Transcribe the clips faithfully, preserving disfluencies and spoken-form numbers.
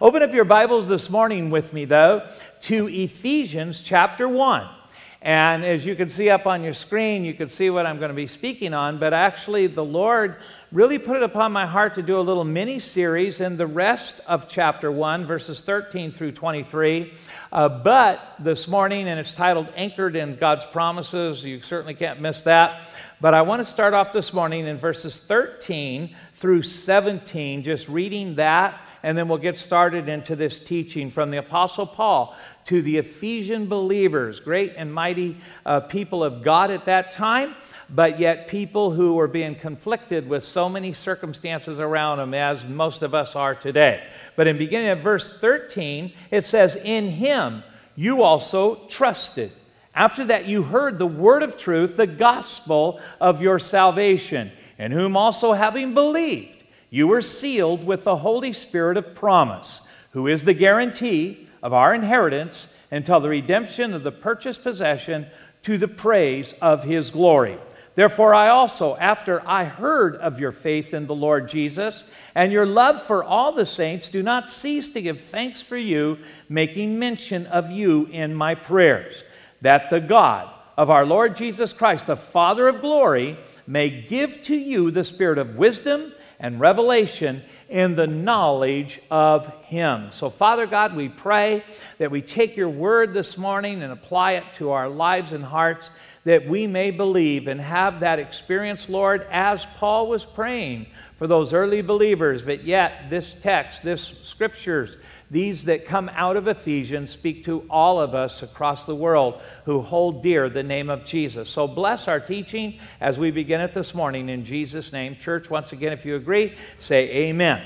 Open up your Bibles this morning with me, though, to Ephesians chapter one. And as you can see up on your screen, you can see what I'm going to be speaking on. But actually, the Lord really put it upon my heart to do a little mini-series in the rest of chapter one, verses thirteen through twenty-three. Uh, but this morning, and it's titled Anchored in God's Promises. You certainly can't miss that. But I want to start off this morning in verses thirteen through seventeen, just reading that. And then we'll get started into this teaching from the Apostle Paul to the Ephesian believers, great and mighty uh, people of God at that time, but yet people who were being conflicted with so many circumstances around them, as most of us are today. But in beginning of verse thirteen, it says, "In him you also trusted. After that you heard the word of truth, the gospel of your salvation, in whom also having believed, you were sealed with the Holy Spirit of promise, who is the guarantee of our inheritance until the redemption of the purchased possession to the praise of his glory. Therefore I also, after I heard of your faith in the Lord Jesus and your love for all the saints, do not cease to give thanks for you, making mention of you in my prayers, that the God of our Lord Jesus Christ, the Father of glory, may give to you the spirit of wisdom and revelation in the knowledge of him." So, Father God, we pray that we take your word this morning and apply it to our lives and hearts, that we may believe and have that experience, Lord, as Paul was praying for those early believers. But yet, this text, this scriptures, these that come out of Ephesians speak to all of us across the world who hold dear the name of Jesus. So bless our teaching as we begin it this morning in Jesus' name. Church, once again, if you agree, say amen.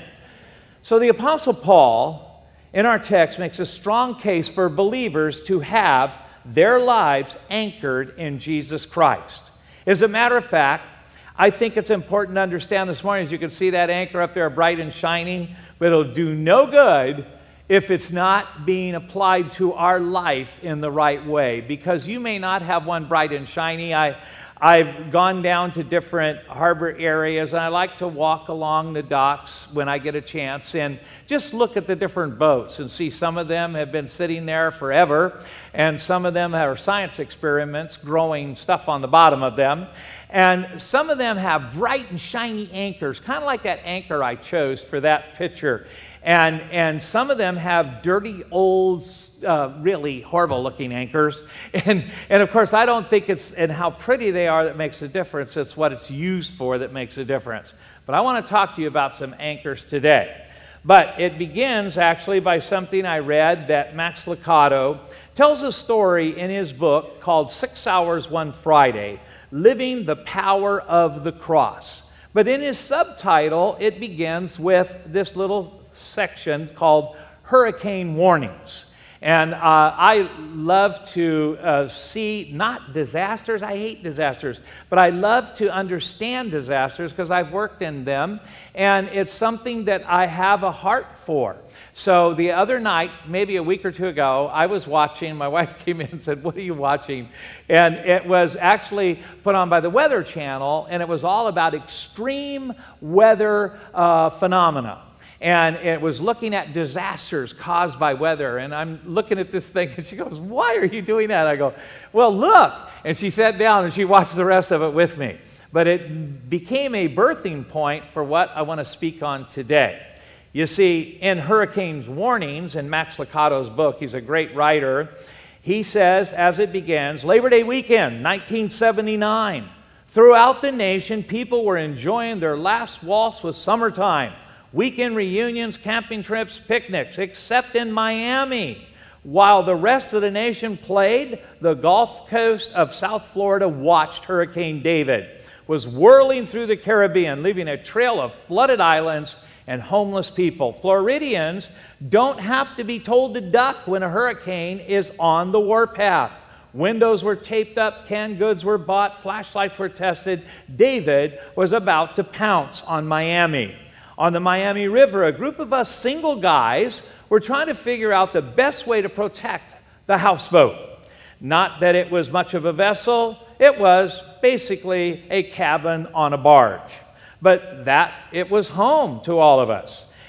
So the Apostle Paul, in our text, makes a strong case for believers to have their lives anchored in Jesus Christ. As a matter of fact, I think it's important to understand this morning, as you can see that anchor up there bright and shiny, but it'll do no good if it's not being applied to our life in the right way, because you may not have one bright and shiny. I, I've gone down to different harbor areas, and I like to walk along the docks when I get a chance and just look at the different boats and see some of them have been sitting there forever, and some of them are science experiments growing stuff on the bottom of them. And some of them have bright and shiny anchors, kind of like that anchor I chose for that picture. And, and some of them have dirty, old, uh, really horrible-looking anchors. And, and, of course, I don't think it's and how pretty they are that makes a difference. It's what it's used for that makes a difference. But I want to talk to you about some anchors today. But it begins, actually, by something I read that Max Lucado tells a story in his book called Six Hours One Friday, Living the Power of the Cross. But in his subtitle, it begins with this little section called Hurricane Warnings. And uh, I love to uh, see not disasters, I hate disasters, but I love to understand disasters because I've worked in them, and it's something that I have a heart for. So the other night, maybe a week or two ago, I was watching, my wife came in and said, "What are you watching?" And it was actually put on by the Weather Channel, and it was all about extreme weather uh, phenomena. And it was looking at disasters caused by weather. And I'm looking at this thing, and she goes, "Why are you doing that?" I go, "Well, look." And she sat down, and she watched the rest of it with me. But it became a birthing point for what I want to speak on today. You see, in Hurricanes Warnings, in Max Lucado's book, he's a great writer, he says, as it begins, Labor Day weekend, nineteen seventy-nine. Throughout the nation, people were enjoying their last waltz with summertime. Weekend reunions, camping trips, picnics, except in Miami. While the rest of the nation played, the Gulf Coast of South Florida watched Hurricane David, was whirling through the Caribbean, leaving a trail of flooded islands and homeless people. Floridians don't have to be told to duck when a hurricane is on the warpath. Windows were taped up, canned goods were bought, flashlights were tested. David was about to pounce on Miami. On the Miami River, a group of us single guys were trying to figure out the best way to protect the houseboat. Not that it was much of a vessel, it was basically a cabin on a barge. But that it was home to all of us.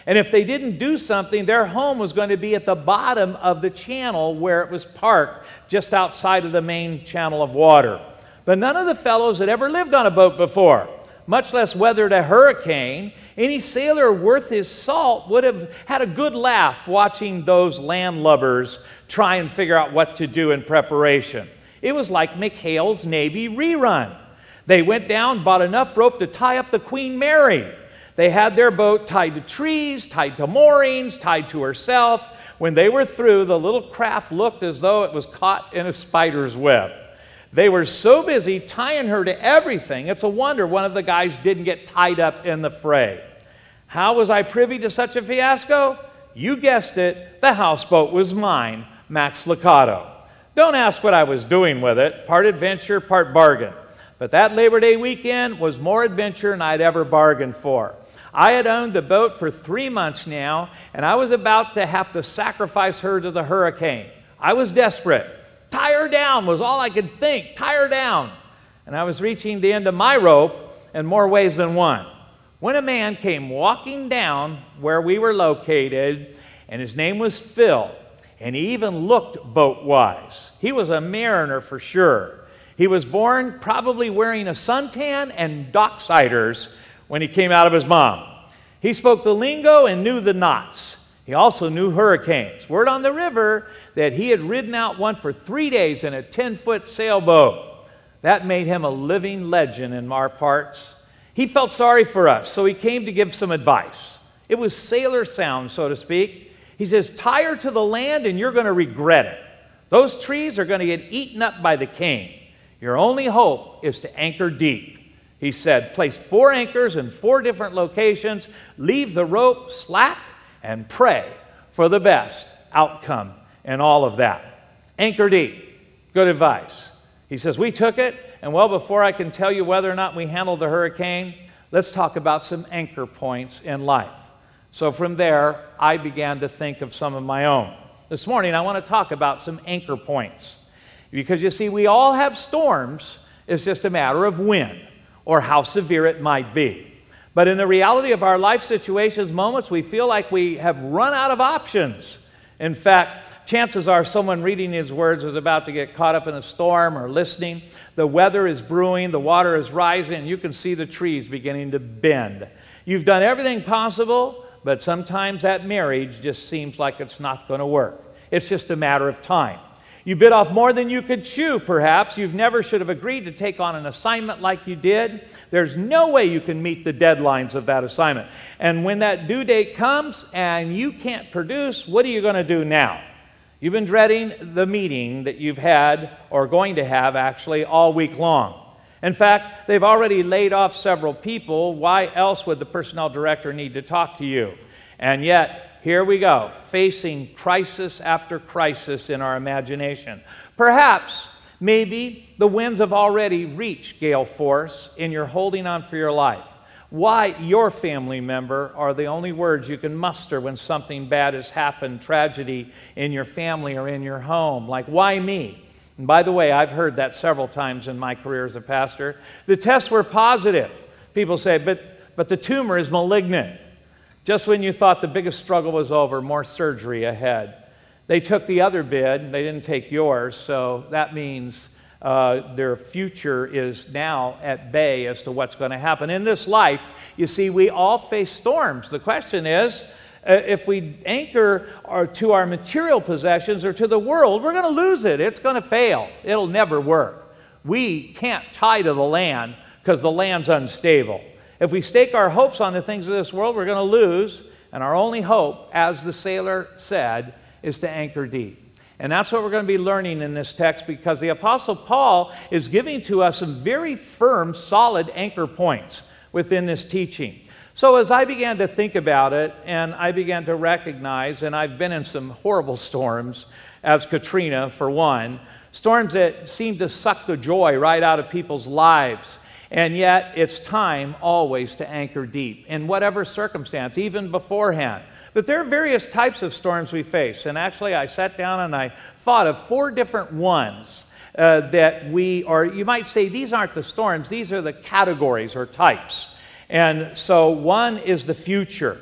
And if they didn't do something, their home was going to be at the bottom of the channel where it was parked, just outside of the main channel of water. But none of the fellows had ever lived on a boat before, much less weathered a hurricane. Any sailor worth his salt would have had a good laugh watching those landlubbers try and figure out what to do in preparation. It was like McHale's Navy rerun. They went down, bought enough rope to tie up the Queen Mary. They had their boat tied to trees, tied to moorings, tied to herself. When they were through, the little craft looked as though it was caught in a spider's web. They were so busy tying her to everything, it's a wonder one of the guys didn't get tied up in the fray. How was I privy to such a fiasco? You guessed it, the houseboat was mine, Max Lucado. Don't ask what I was doing with it, part adventure, part bargain. But that Labor Day weekend was more adventure than I'd ever bargained for. I had owned the boat for three months now, and I was about to have to sacrifice her to the hurricane. I was desperate. Tie her down was all I could think. Tie her down. And I was reaching the end of my rope in more ways than one, when a man came walking down where we were located, and his name was Phil, and he even looked boat-wise. He was a mariner for sure. He was born probably wearing a suntan and docksiders when he came out of his mom. He spoke the lingo and knew the knots. He also knew hurricanes. Word on the river that he had ridden out one for three days in a ten-foot sailboat. That made him a living legend in our parts. He felt sorry for us, so he came to give some advice. It was sailor sound, so to speak. He says, tie her to the land and you're going to regret it. Those trees are going to get eaten up by the cane. Your only hope is to anchor deep. He said, place four anchors in four different locations, leave the rope slack, and pray for the best outcome in all of that. Anchor deep. Good advice. He says, we took it, and well, before I can tell you whether or not we handled the hurricane, let's talk about some anchor points in life. So from there, I began to think of some of my own. This morning, I want to talk about some anchor points. Because you see, we all have storms. It's just a matter of when or how severe it might be. But in the reality of our life situations, moments, we feel like we have run out of options. In fact, chances are someone reading these words is about to get caught up in a storm or listening. The weather is brewing, the water is rising, and you can see the trees beginning to bend. You've done everything possible, but sometimes that marriage just seems like it's not going to work. It's just a matter of time. You bit off more than you could chew, perhaps. You never should have agreed to take on an assignment like you did. There's no way you can meet the deadlines of that assignment. And when that due date comes and you can't produce, what are you going to do now? You've been dreading the meeting that you've had, or going to have actually, all week long. In fact, they've already laid off several people. Why else would the personnel director need to talk to you? And yet, here we go, facing crisis after crisis in our imagination. Perhaps, maybe, the winds have already reached gale force and you're holding on for your life. Why your family member are the only words you can muster when something bad has happened, tragedy in your family or in your home. Like, why me? And by the way, I've heard that several times in my career as a pastor. The tests were positive. People say, but, but the tumor is malignant. Just when you thought the biggest struggle was over, more surgery ahead. They took the other bid, they didn't take yours, so that means uh, their future is now at bay as to what's going to happen. In this life, you see, we all face storms. The question is, uh, if we anchor our, to our material possessions or to the world, we're going to lose it. It's going to fail. It'll never work. We can't tie to the land because the land's unstable. If we stake our hopes on the things of this world, we're going to lose. And our only hope, as the sailor said, is to anchor deep. And that's what we're going to be learning in this text, because the Apostle Paul is giving to us some very firm, solid anchor points within this teaching. So as I began to think about it, and I began to recognize, and I've been in some horrible storms, as Katrina for one, storms that seem to suck the joy right out of people's lives. And yet, it's time always to anchor deep in whatever circumstance, even beforehand. But there are various types of storms we face. And actually, I sat down and I thought of four different ones uh, that we, or you might say these aren't the storms, these are the categories or types. And so one is the future.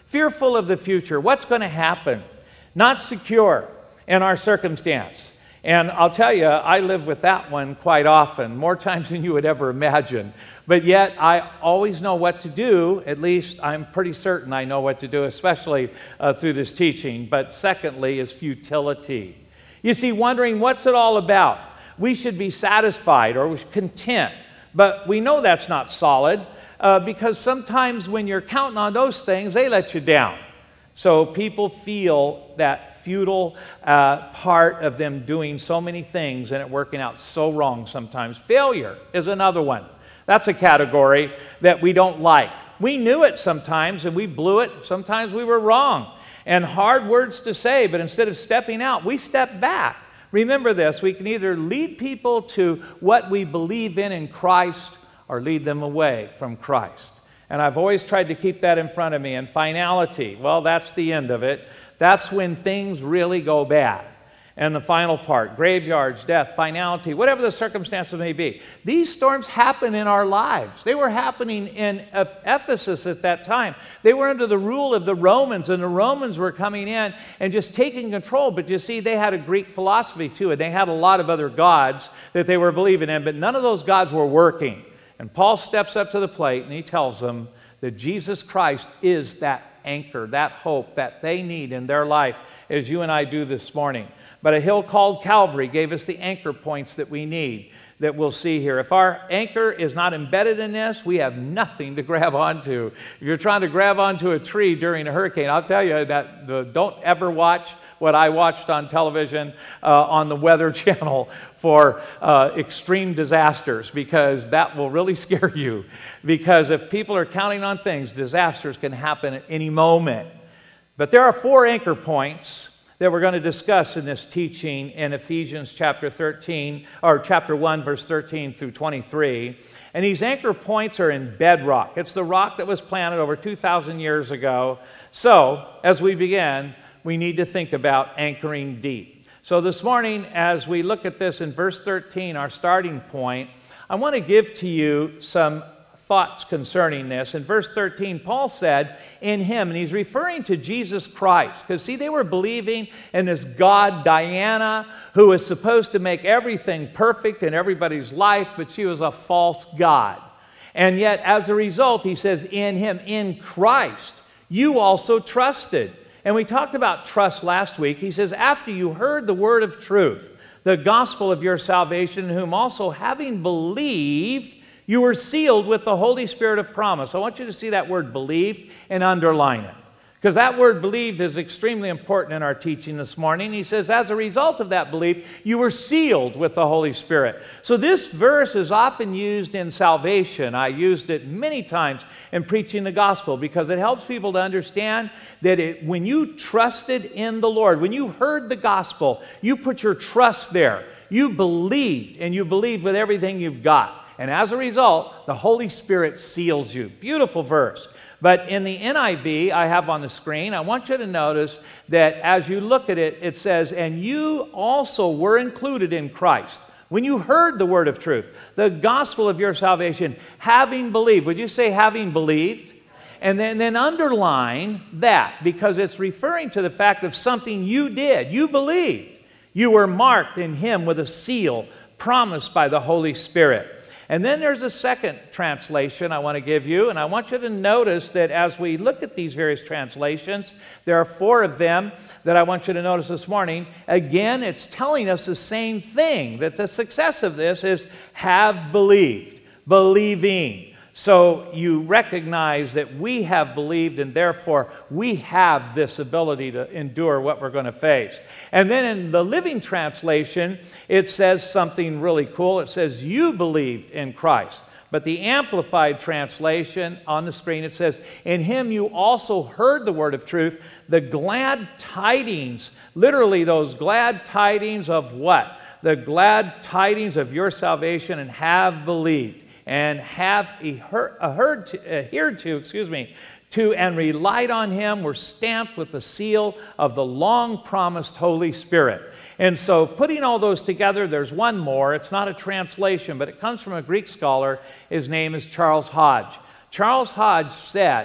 fearful of the future. What's going to happen? Not secure in our circumstance. And I'll tell you, I live with that one quite often, more times than you would ever imagine. But yet, I always know what to do. At least I'm pretty certain I know what to do, especially uh, through this teaching. But secondly is futility. You see, wondering what's it all about? We should be satisfied or content. But we know that's not solid uh, because sometimes when you're counting on those things, they let you down. So people feel that futile uh, part of them doing so many things and it working out so wrong sometimes. Failure is another one. That's a category that we don't like. We knew it sometimes and we blew it. Sometimes we were wrong. And hard words to say, but instead of stepping out, we step back. Remember this, we can either lead people to what we believe in in Christ or lead them away from Christ. And I've always tried to keep that in front of me. And finality, well, that's the end of it. That's when things really go bad. And the final part, graveyards, death, finality, whatever the circumstances may be. These storms happen in our lives. They were happening in Ephesus at that time. They were under the rule of the Romans, and the Romans were coming in and just taking control. But you see, they had a Greek philosophy too, and they had a lot of other gods that they were believing in, but none of those gods were working. And Paul steps up to the plate and he tells them that Jesus Christ is that anchor, that hope that they need in their life, as you and I do this morning. But a hill called Calvary gave us the anchor points that we need, that we'll see here. If our anchor is not embedded in this, we have nothing to grab onto. If you're trying to grab onto a tree during a hurricane, I'll tell you that the, don't ever watch what I watched on television uh, on the Weather Channel for uh, extreme disasters, because that will really scare you. Because if people are counting on things, disasters can happen at any moment. But there are four anchor points that we're going to discuss in this teaching in Ephesians chapter thirteen, or chapter one, verse thirteen through twenty-three. And these anchor points are in bedrock. It's the rock that was planted over two thousand years ago. So, as we begin, we need to think about anchoring deep. So this morning, as we look at this in verse thirteen, our starting point, I want to give to you some thoughts concerning this. In verse thirteen, Paul said, in him, and he's referring to Jesus Christ, because see, they were believing in this god Diana, who was supposed to make everything perfect in everybody's life, but she was a false god. And yet, as a result, he says, in him, in Christ, you also trusted. And we talked about trust last week. He says, after you heard the word of truth, the gospel of your salvation, whom also having believed, you were sealed with the Holy Spirit of promise. I want you to see that word believed and underline it, because that word believed is extremely important in our teaching this morning. He says, as a result of that belief, you were sealed with the Holy Spirit. So this verse is often used in salvation. I used it many times in preaching the gospel because it helps people to understand that it, when you trusted in the Lord, when you heard the gospel, you put your trust there. You believed, and you believed with everything you've got. And as a result, the Holy Spirit seals you. Beautiful verse. But in the N I V I have on the screen, I want you to notice that as you look at it, it says, and you also were included in Christ. When you heard the word of truth, the gospel of your salvation, having believed. Would you say having believed? And then, then underline that, because it's referring to the fact of something you did. You believed. You were marked in him with a seal promised by the Holy Spirit. And then there's a second translation I want to give you, and I want you to notice that as we look at these various translations, there are four of them that I want you to notice this morning. Again, it's telling us the same thing, that the success of this is have believed, believing. So you recognize that we have believed, and therefore we have this ability to endure what we're going to face. And then in the Living Translation, it says something really cool. It says, you believed in Christ. But the Amplified Translation on the screen, it says, in him you also heard the word of truth, the glad tidings, literally those glad tidings of what? The glad tidings of your salvation, and have believed. And have adhered to, adhered to, excuse me, to and relied on him, were stamped with the seal of the long-promised Holy Spirit. And so putting all those together, there's one more. It's not a translation, but it comes from a Greek scholar. His name is Charles Hodge. Charles Hodge said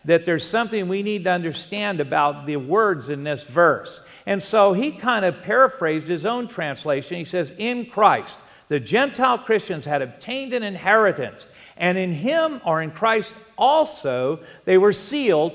that there's something we need to understand about the words in this verse. And so he kind of paraphrased his own translation. He says, in Christ, the Gentile Christians had obtained an inheritance, and in him, or in Christ also, they were sealed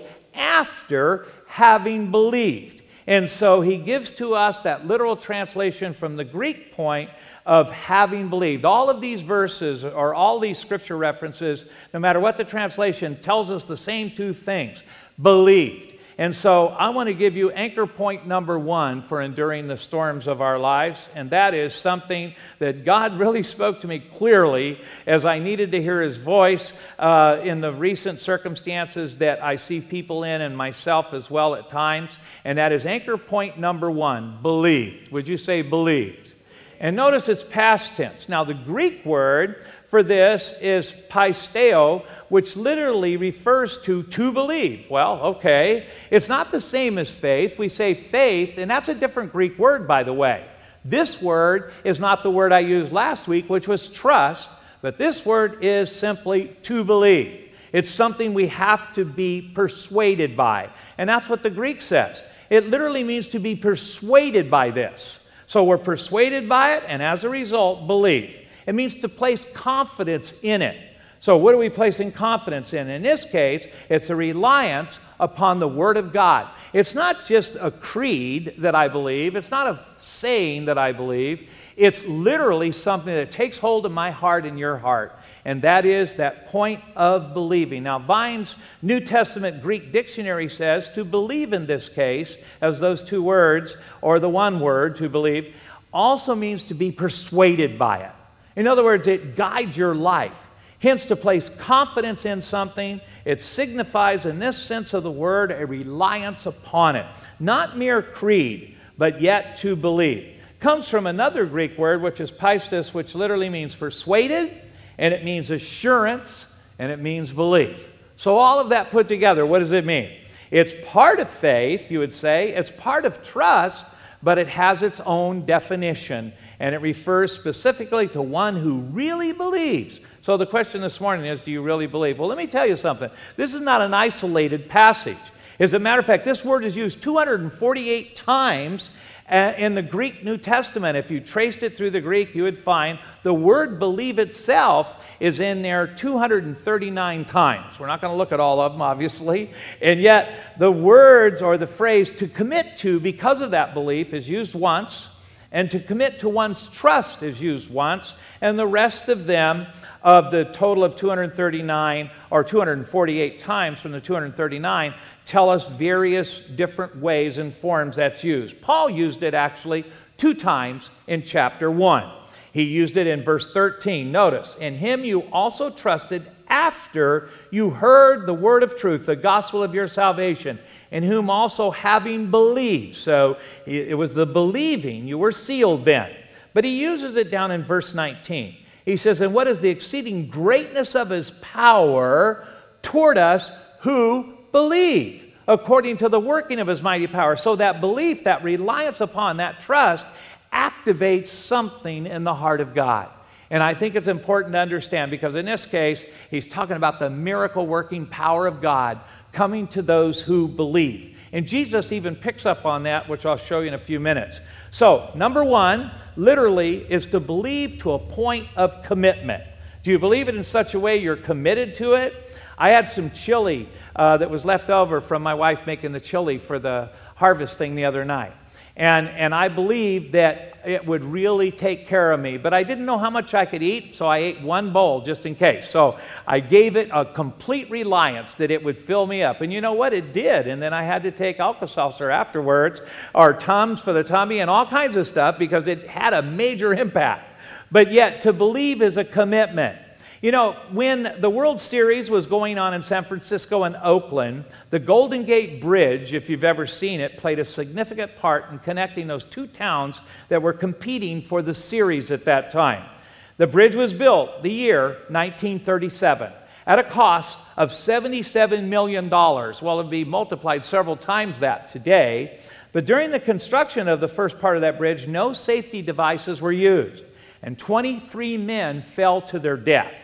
after having believed. And so he gives to us that literal translation from the Greek point of having believed. All of these verses, or all these scripture references, no matter what the translation, tells us the same two things: believed. And so I want to give you anchor point number one for enduring the storms of our lives, and that is something that God really spoke to me clearly as I needed to hear his voice uh, in the recent circumstances that I see people in, and myself as well at times, and that is anchor point number one: believed. Would you say believed? And notice it's past tense. Now the Greek word for this is pisteo, which literally refers to to believe. Well, okay, it's not the same as faith. We say faith, and that's a different Greek word, by the way. This word is not the word I used last week, which was trust, but this word is simply to believe. It's something we have to be persuaded by, and that's what the Greek says. It literally means to be persuaded by this. So we're persuaded by it, and as a result, believe. It means to place confidence in it. So what are we placing confidence in? In this case, it's a reliance upon the Word of God. It's not just a creed that I believe. It's not a saying that I believe. It's literally something that takes hold of my heart and your heart, and that is that point of believing. Now, Vine's New Testament Greek dictionary says to believe in this case, as those two words, or the one word, to believe, also means to be persuaded by it. In other words, it guides your life. Hence, to place confidence in something, it signifies, in this sense of the word, a reliance upon it. Not mere creed, but yet to believe. Comes from another Greek word, which is pistis, which literally means persuaded, and it means assurance, and it means belief. So all of that put together, what does it mean? It's part of faith, you would say. It's part of trust, but it has its own definition, and it refers specifically to one who really believes. So the question this morning is, do you really believe? Well, let me tell you something. This is not an isolated passage. As a matter of fact, this word is used two hundred forty-eight times in the Greek New Testament. If you traced it through the Greek, you would find the word believe itself is in there two hundred thirty-nine times. We're not going to look at all of them, obviously. And yet, the words or the phrase to commit to because of that belief is used once, and to commit to one's trust is used once, and the rest of them, of the total of two hundred thirty-nine or two hundred forty-eight times from the two hundred thirty-nine, tell us various different ways and forms that's used. Paul used it actually two times in chapter one. He used it in verse thirteen. Notice, in him you also trusted after you heard the word of truth, the gospel of your salvation, in whom also having believed. So it was the believing. You were sealed then. But he uses it down in verse nineteen. He says, and what is the exceeding greatness of his power toward us who believe, according to the working of his mighty power. So that belief, that reliance upon, that trust, activates something in the heart of God. And I think it's important to understand, because in this case, he's talking about the miracle working power of God coming to those who believe. And Jesus even picks up on that, which I'll show you in a few minutes. So, number one, literally, is to believe to a point of commitment. Do you believe it in such a way you're committed to it? I had some chili uh, that was left over from my wife making the chili for the harvest thing the other night. And, and I believed that it would really take care of me. But I didn't know how much I could eat, so I ate one bowl just in case. So I gave it a complete reliance that it would fill me up. And you know what? It did. And then I had to take Alka-Seltzer afterwards, or Tums for the tummy, and all kinds of stuff, because it had a major impact. But yet, to believe is a commitment. You know, when the World Series was going on in San Francisco and Oakland, the Golden Gate Bridge, if you've ever seen it, played a significant part in connecting those two towns that were competing for the series at that time. The bridge was built the year nineteen thirty-seven at a cost of seventy-seven million dollars. Well, it would be multiplied several times that today. But during the construction of the first part of that bridge, no safety devices were used, and twenty-three men fell to their death.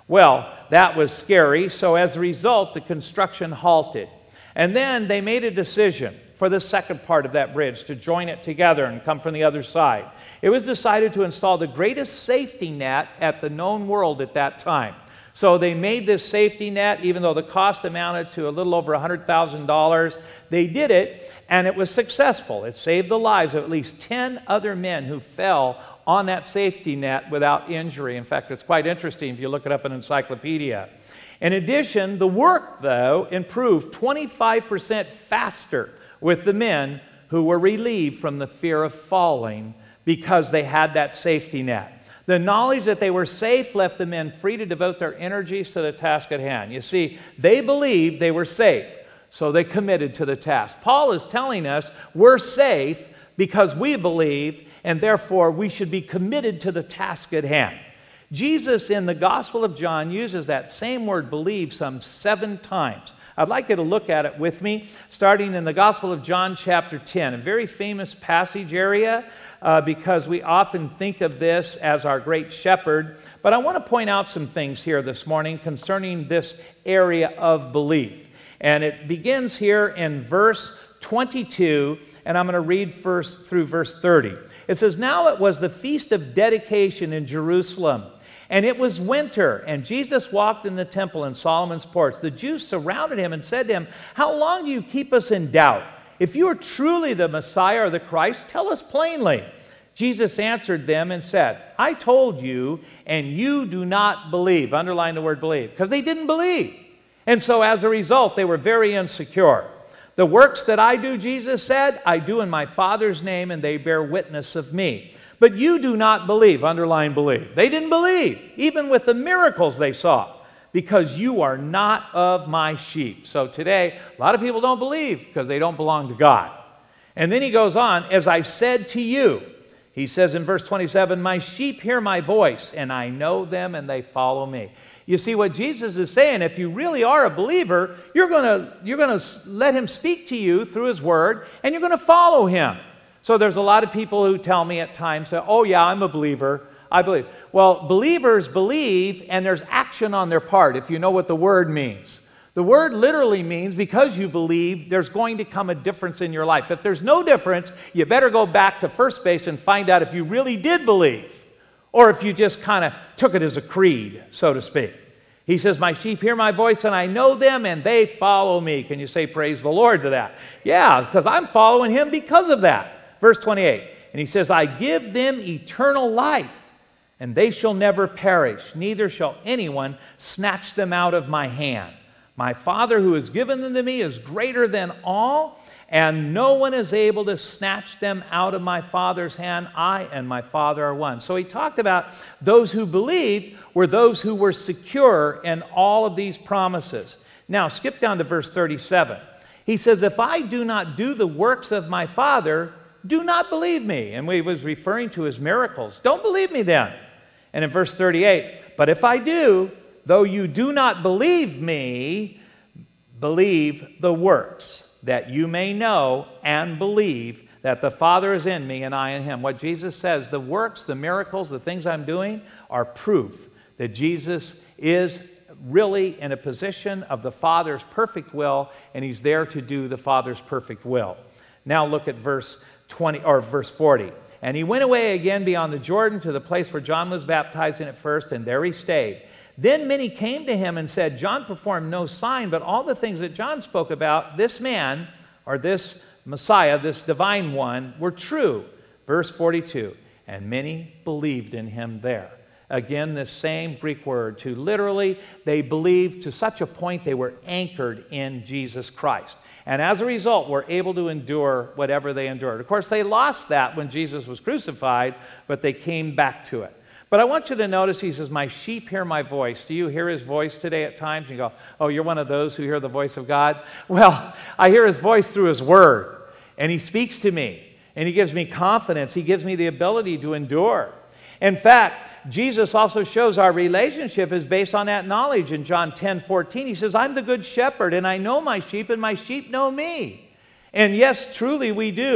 Well, that was scary, so as a result, the construction halted. And then they made a decision for the second part of that bridge to join it together and come from the other side. It was decided to install the greatest safety net at the known world at that time. So they made this safety net, even though the cost amounted to a little over one hundred thousand dollars. They did it, and it was successful. It saved the lives of at least ten other men who fell on that safety net without injury. In fact, it's quite interesting if you look it up in an encyclopedia. In addition, the work, though, improved twenty-five percent faster with the men who were relieved from the fear of falling because they had that safety net. The knowledge that they were safe left the men free to devote their energies to the task at hand. You see, they believed they were safe, so they committed to the task. Paul is telling us we're safe because we believe, and therefore we should be committed to the task at hand. Jesus in the Gospel of John uses that same word believe some seven times. I'd like you to look at it with me, starting in the Gospel of John chapter ten, a very famous passage area uh, because we often think of this as our great shepherd. But I want to point out some things here this morning concerning this area of belief. And it begins here in verse twenty-two, and I'm going to read first through verse thirty. It says, "Now it was the feast of dedication in Jerusalem, and it was winter, and Jesus walked in the temple in Solomon's porch. The Jews surrounded him and said to him, 'How long do you keep us in doubt? If you are truly the Messiah or the Christ, tell us plainly.' Jesus answered them and said, 'I told you, and you do not believe.'" Underline the word believe, because they didn't believe. And so as a result, they were very insecure. "The works that I do," Jesus said, "I do in my Father's name, and they bear witness of me. But you do not believe." Underline believe. They didn't believe, even with the miracles they saw, because you are not of my sheep. So today, a lot of people don't believe because they don't belong to God. And then he goes on, "As I said to you," he says in verse twenty-seven, "My sheep hear my voice, and I know them, and they follow me." You see what Jesus is saying, if you really are a believer, you're going to you're going to let him speak to you through his word, and you're going to follow him. So there's a lot of people who tell me at times, "Oh yeah, I'm a believer. I believe." Well, believers believe, and there's action on their part, if you know what the word means. The word literally means because you believe, there's going to come a difference in your life. If there's no difference, you better go back to first base and find out if you really did believe, or if you just kind of took it as a creed, so to speak. He says, "My sheep hear my voice, and I know them, and they follow me." Can you say praise the Lord to that? Yeah, because I'm following him because of that. Verse twenty-eight, and he says, "I give them eternal life, and they shall never perish, neither shall anyone snatch them out of my hand. My Father who has given them to me is greater than all, and no one is able to snatch them out of my Father's hand. I and my Father are one." So he talked about those who believed were those who were secure in all of these promises. Now, skip down to verse thirty-seven. He says, "If I do not do the works of my Father, do not believe me." And he was referring to his miracles. Don't believe me then. And in verse thirty-eight, "But if I do, though you do not believe me, believe the works, that you may know and believe that the Father is in me and I in him." What Jesus says, the works, the miracles, the things I'm doing are proof that Jesus is really in a position of the Father's perfect will, and he's there to do the Father's perfect will. Now look at verse twenty or verse forty. "And he went away again beyond the Jordan to the place where John was baptizing at first, and there he stayed. Then many came to him and said, 'John performed no sign, but all the things that John spoke about, this man,'" or this Messiah, this divine one, "were true." Verse forty-two, "And many believed in him there." Again, this same Greek word, to literally, they believed to such a point they were anchored in Jesus Christ. And as a result, were able to endure whatever they endured. Of course, they lost that when Jesus was crucified, but they came back to it. But I want you to notice, he says, "My sheep hear my voice." Do you hear his voice today at times? You go, "Oh, you're one of those who hear the voice of God?" Well, I hear his voice through his word, and he speaks to me, and he gives me confidence. He gives me the ability to endure. In fact, Jesus also shows our relationship is based on that knowledge. In John ten fourteen, he says, "I'm the good shepherd, and I know my sheep, and my sheep know me." And yes, truly we do.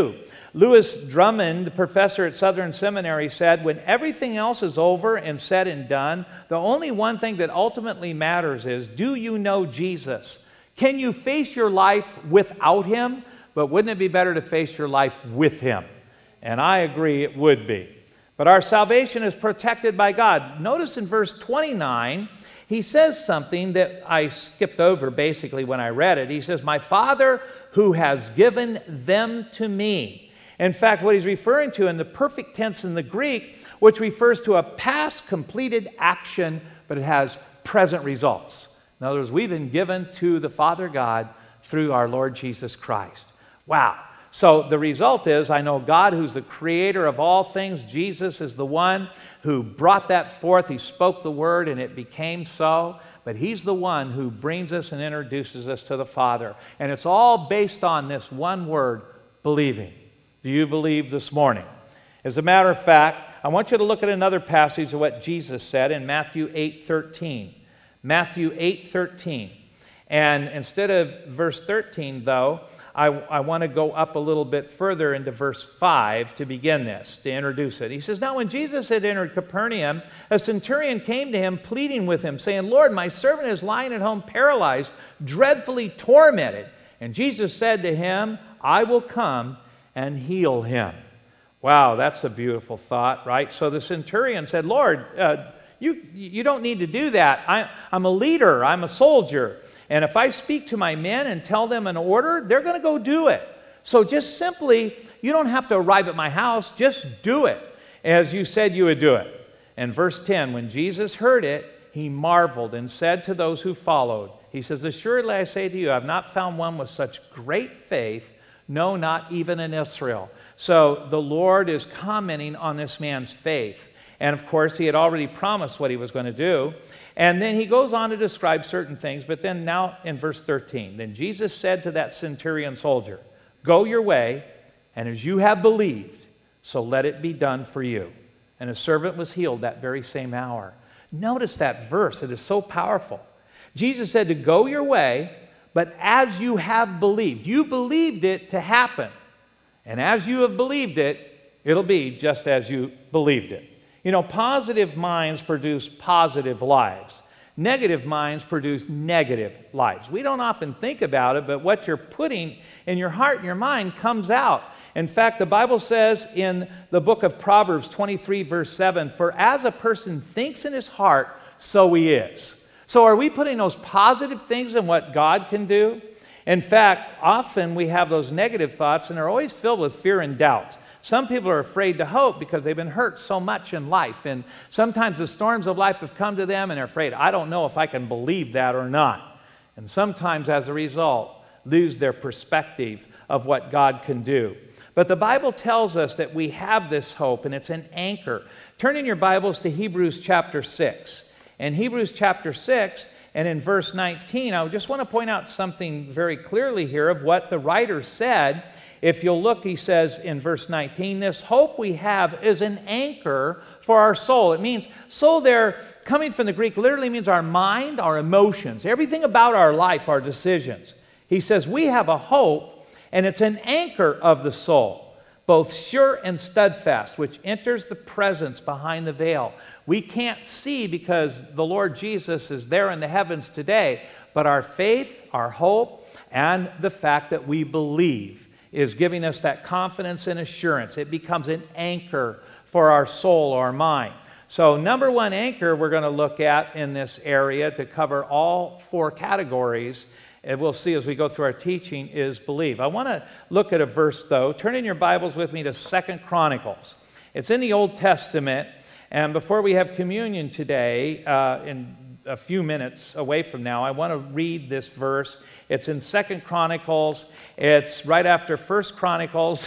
Lewis Drummond, the professor at Southern Seminary, said, when everything else is over and said and done, the only one thing that ultimately matters is, do you know Jesus? Can you face your life without him? But wouldn't it be better to face your life with him? And I agree it would be. But our salvation is protected by God. Notice in verse twenty-nine, he says something that I skipped over basically when I read it. He says, my Father who has given them to me. In fact, what he's referring to in the perfect tense in the Greek, which refers to a past completed action, but it has present results. In other words, we've been given to the Father God through our Lord Jesus Christ. Wow. So the result is, I know God, who's the creator of all things. Jesus is the one who brought that forth. He spoke the word and it became so. But he's the one who brings us and introduces us to the Father. And it's all based on this one word, believing. Do you believe this morning? As a matter of fact, I want you to look at another passage of what Jesus said in Matthew eight thirteen. Matthew eight thirteen. And instead of verse thirteen, though, I, I want to go up a little bit further into verse five to begin this, to introduce it. He says, now when Jesus had entered Capernaum, a centurion came to him, pleading with him, saying, Lord, my servant is lying at home paralyzed, dreadfully tormented. And Jesus said to him, I will come and heal him. Wow, that's a beautiful thought, right? So the centurion said, Lord, uh, you, you don't need to do that. I, I'm a leader. I'm a soldier. And if I speak to my men and tell them an order, they're going to go do it. So just simply, you don't have to arrive at my house. Just do it as you said you would do it. And verse ten, when Jesus heard it, he marveled and said to those who followed, he says, assuredly I say to you, I have not found one with such great faith, no, not even in Israel. So the Lord is commenting on this man's faith. And of course, he had already promised what he was going to do. And then he goes on to describe certain things, but then now in verse thirteen, then Jesus said to that centurion soldier, go your way, and as you have believed, so let it be done for you. And his servant was healed that very same hour. Notice that verse, it is so powerful. Jesus said to go your way, but as you have believed, you believed it to happen. And as you have believed it, it'll be just as you believed it. You know, positive minds produce positive lives. Negative minds produce negative lives. We don't often think about it, but what you're putting in your heart and your mind comes out. In fact, the Bible says in the book of Proverbs twenty-three, verse seven, for as a person thinks in his heart, so he is. So are we putting those positive things in what God can do? In fact, often we have those negative thoughts, and they're always filled with fear and doubt. Some people are afraid to hope because they've been hurt so much in life. And sometimes the storms of life have come to them and they're afraid, I don't know if I can believe that or not. And sometimes as a result, lose their perspective of what God can do. But the Bible tells us that we have this hope, and it's an anchor. Turn in your Bibles to Hebrews chapter six. In Hebrews chapter six, and in verse nineteen, I just want to point out something very clearly here of what the writer said. If you'll look, he says in verse nineteen, this hope we have is an anchor for our soul. It means, soul there, coming from the Greek, literally means our mind, our emotions, everything about our life, our decisions. He says we have a hope, and it's an anchor of the soul, both sure and steadfast, which enters the presence behind the veil. We can't see because the Lord Jesus is there in the heavens today, but our faith, our hope, and the fact that we believe is giving us that confidence and assurance. It becomes an anchor for our soul or mind. So number one anchor we're going to look at in this area to cover all four categories, and we'll see as we go through our teaching, is believe. I want to look at a verse, though. Turn in your Bibles with me to Second Chronicles. It's in the Old Testament, and before we have communion today, uh, in a few minutes away from now, I want to read this verse. It's in Second Chronicles. It's right after First Chronicles,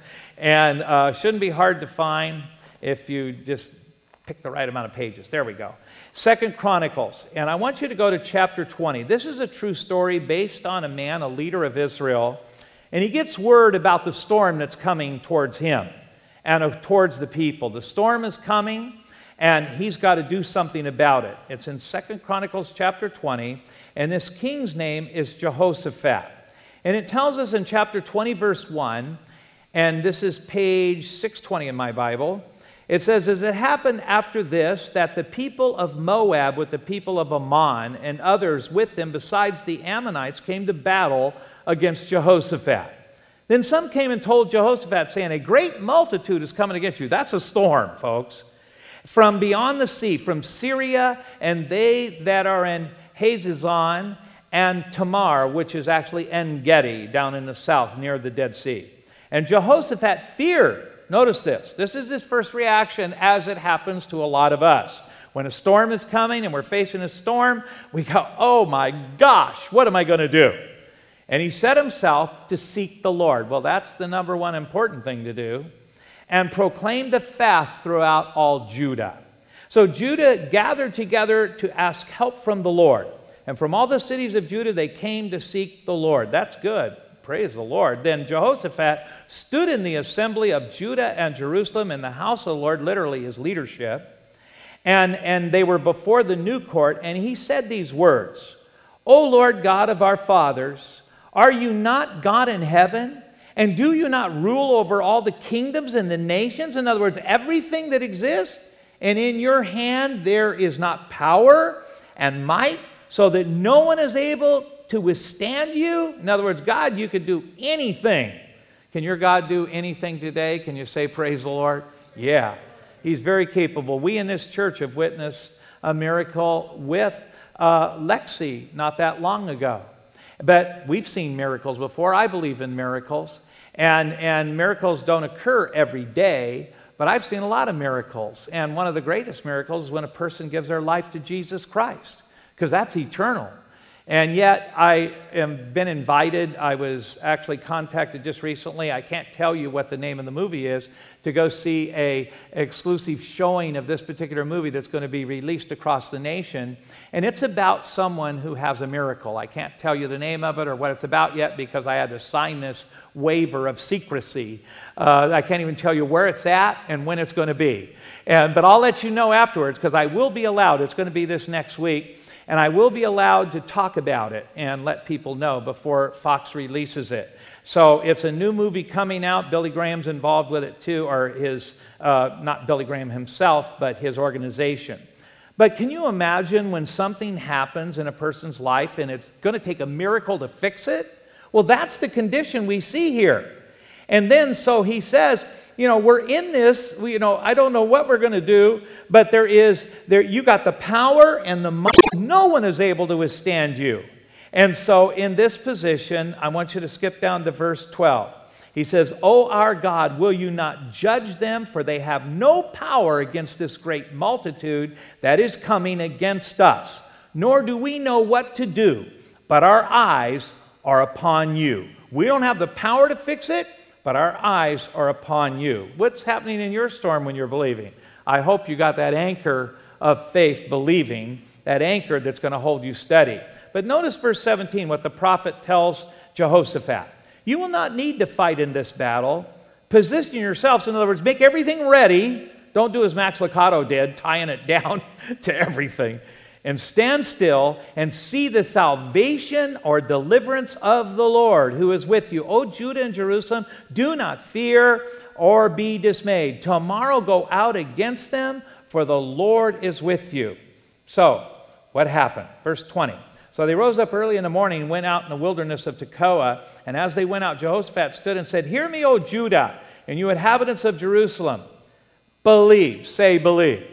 and uh, shouldn't be hard to find if you just pick the right amount of pages. There we go. Second Chronicles, and I want you to go to chapter twenty. This is a true story based on a man, a leader of Israel, and he gets word about the storm that's coming towards him and towards the people. The storm is coming, and he's got to do something about it. It's in Second Chronicles chapter twenty, and this king's name is Jehoshaphat. And it tells us in chapter twenty, verse one, And this is page six twenty in my Bible. It says, as it happened after this, that the people of Moab with the people of Ammon and others with them besides the Ammonites came to battle against Jehoshaphat. Then some came and told Jehoshaphat, saying, a great multitude is coming against you. That's a storm, folks. From beyond the sea, from Syria, and they that are in Hazazon and Tamar, which is actually En-Gedi, down in the south near the Dead Sea. And Jehoshaphat feared. Notice this. This is his first reaction, as it happens to a lot of us. When a storm is coming and we're facing a storm, we go, oh my gosh, what am I going to do? And he set himself to seek the Lord. Well, that's the number one important thing to do. And proclaimed a fast throughout all Judah. So Judah gathered together to ask help from the Lord. And from all the cities of Judah, they came to seek the Lord. That's good. Praise the Lord. Then Jehoshaphat stood in the assembly of Judah and Jerusalem in the house of the Lord, literally his leadership. And, and they were before the new court, and he said these words, O Lord God of our fathers, are you not God in heaven? And do you not rule over all the kingdoms and the nations? In other words, everything that exists? And in your hand there is not power and might, so that no one is able to withstand you? In other words, God, you could do anything. Can your God do anything today? Can you say, praise the Lord? Yeah, he's very capable. We in this church have witnessed a miracle with uh, Lexi not that long ago. But we've seen miracles before. I believe in miracles. And, and miracles don't occur every day, but I've seen a lot of miracles. And one of the greatest miracles is when a person gives their life to Jesus Christ, because that's eternal. And yet I have been invited. I was actually contacted just recently. I can't tell you what the name of the movie is, to go see an exclusive showing of this particular movie that's going to be released across the nation. And it's about someone who has a miracle. I can't tell you the name of it or what it's about yet because I had to sign this waiver of secrecy. Uh, I can't even tell you where it's at and when it's going to be. And, but I'll let you know afterwards, because I will be allowed. It's going to be this next week. And I will be allowed to talk about it and let people know before Fox releases it. So it's a new movie coming out. Billy Graham's involved with it too, or his, uh, not Billy Graham himself, but his organization. But can you imagine when something happens in a person's life and it's going to take a miracle to fix it? Well, that's the condition we see here. And then so he says, you know, we're in this, we, you know, I don't know what we're going to do, but there is, there you got the power and the might. No one is able to withstand you. And so in this position, I want you to skip down to verse twelve. He says, O our God, will you not judge them? For they have no power against this great multitude that is coming against us. Nor do we know what to do, but our eyes are upon you. We don't have the power to fix it, but our eyes are upon you. What's happening in your storm when you're believing? I hope you got that anchor of faith, believing, that anchor that's going to hold you steady. But notice verse seventeen, what the prophet tells Jehoshaphat. You will not need to fight in this battle. Position yourselves, in other words, make everything ready. Don't do as Max Lucado did, tying it down to everything. And stand still and see the salvation or deliverance of the Lord who is with you. O Judah and Jerusalem, do not fear or be dismayed. Tomorrow go out against them, for the Lord is with you. So, what happened? Verse twenty. So they rose up early in the morning and went out in the wilderness of Tekoa. And as they went out, Jehoshaphat stood and said, Hear me, O Judah, and you inhabitants of Jerusalem. Believe. Say believe.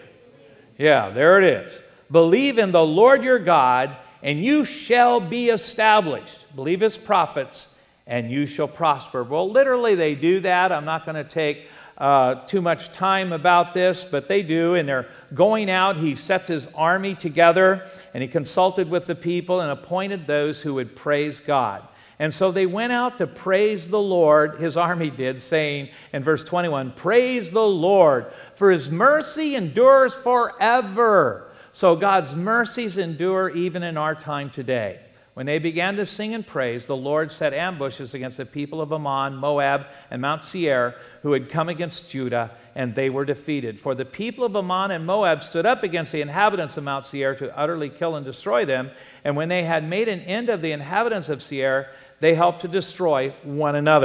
Yeah, there it is. Believe in the Lord your God, and you shall be established. Believe his prophets, and you shall prosper. Well, literally they do that. I'm not going to take uh, too much time about this, but they do. And they're going out. He sets his army together, and he consulted with the people and appointed those who would praise God. And so they went out to praise the Lord, his army did, saying in verse twenty-one, Praise the Lord, for his mercy endures forever. So God's mercies endure even in our time today. When they began to sing and praise, the Lord set ambushes against the people of Ammon, Moab, and Mount Seir, who had come against Judah, and they were defeated. For the people of Ammon and Moab stood up against the inhabitants of Mount Seir to utterly kill and destroy them. And when they had made an end of the inhabitants of Seir, they helped to destroy one another.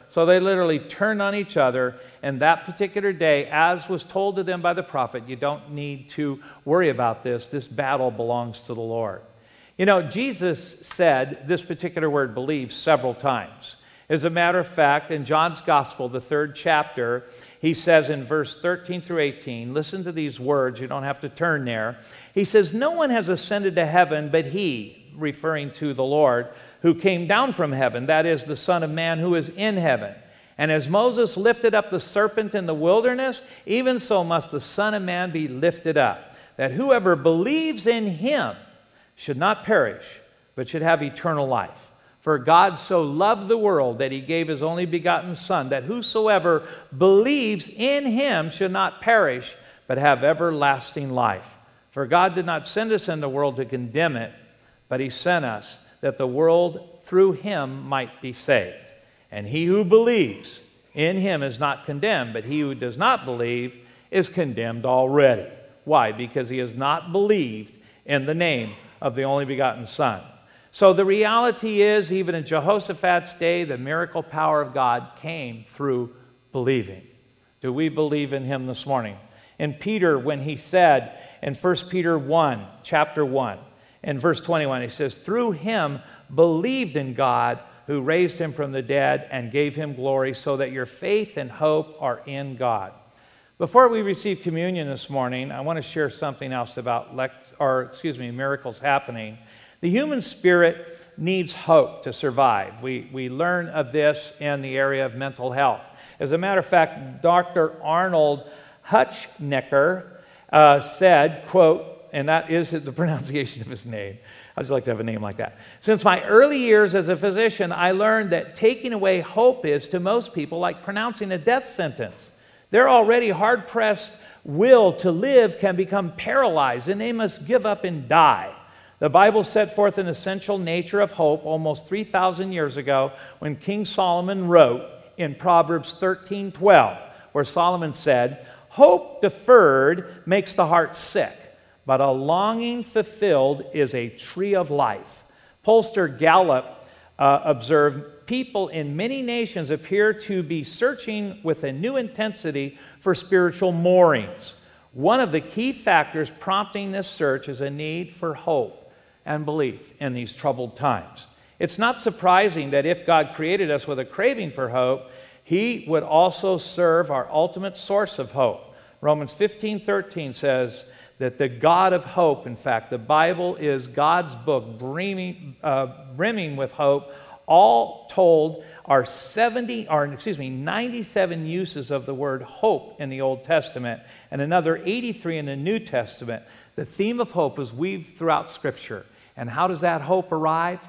So they literally turned on each other. And that particular day, as was told to them by the prophet, you don't need to worry about this. This battle belongs to the Lord. You know, Jesus said this particular word believe several times. As a matter of fact, in John's Gospel, the third chapter, he says in verse thirteen through eighteen, listen to these words, you don't have to turn there. He says, no one has ascended to heaven but he, referring to the Lord, who came down from heaven, that is, the Son of Man who is in heaven. And as Moses lifted up the serpent in the wilderness, even so must the Son of Man be lifted up, that whoever believes in him should not perish, but should have eternal life. For God so loved the world that he gave his only begotten Son, that whosoever believes in him should not perish, but have everlasting life. For God did not send us in the world to condemn it, but he sent us that the world through him might be saved. And he who believes in him is not condemned, but he who does not believe is condemned already. Why? Because he has not believed in the name of the only begotten Son. So the reality is, even in Jehoshaphat's day, the miracle power of God came through believing. Do we believe in him this morning? And Peter, when he said in First Peter one, chapter one, in verse twenty-one, he says, through him believed in God, who raised him from the dead and gave him glory, so that your faith and hope are in God. Before we receive communion this morning, I want to share something else about, lex- or excuse me, miracles happening. The human spirit needs hope to survive. We, we learn of this in the area of mental health. As a matter of fact, Doctor Arnold Hutschnecker uh, said, quote, and that is the pronunciation of his name. I'd just like to have a name like that. Since my early years as a physician, I learned that taking away hope is, to most people, like pronouncing a death sentence. Their already hard-pressed will to live can become paralyzed, and they must give up and die. The Bible set forth an essential nature of hope almost three thousand years ago when King Solomon wrote in Proverbs thirteen twelve, where Solomon said, hope deferred makes the heart sick, but a longing fulfilled is a tree of life. Pollster Gallup uh, observed, people in many nations appear to be searching with a new intensity for spiritual moorings. One of the key factors prompting this search is a need for hope and belief in these troubled times. It's not surprising that if God created us with a craving for hope, he would also serve our ultimate source of hope. Romans fifteen thirteen says that the God of hope, in fact, the Bible is God's book brimming, uh, brimming with hope. All told are seventy, or excuse me, ninety-seven uses of the word hope in the Old Testament, and another eighty-three in the New Testament. The theme of hope is weaved throughout Scripture. And how does that hope arrive?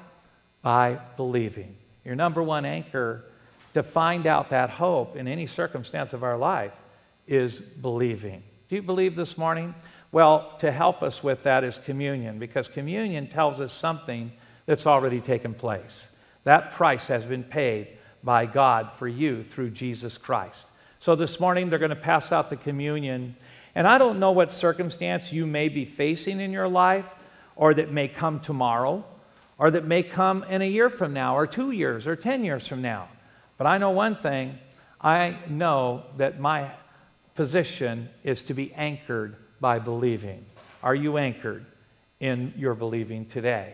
By believing. Your number one anchor to find out that hope in any circumstance of our life is believing. Do you believe this morning? Well, to help us with that is communion, because communion tells us something that's already taken place. That price has been paid by God for you through Jesus Christ. So this morning they're going to pass out the communion. And I don't know what circumstance you may be facing in your life, or that may come tomorrow, or that may come in a year from now, or two years, or ten years from now. But I know one thing. I know that my position is to be anchored by believing. Are you anchored in your believing today?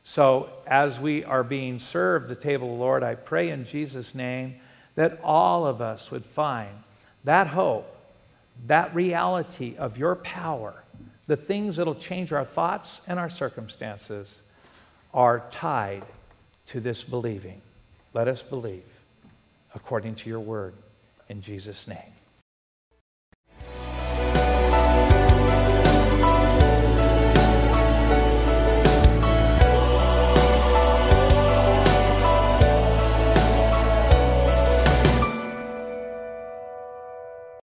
So as we are being served the table of the Lord, I pray in Jesus' name that all of us would find that hope, that reality of your power, the things that will change our thoughts and our circumstances are tied to this believing. Let us believe according to your word in Jesus' name.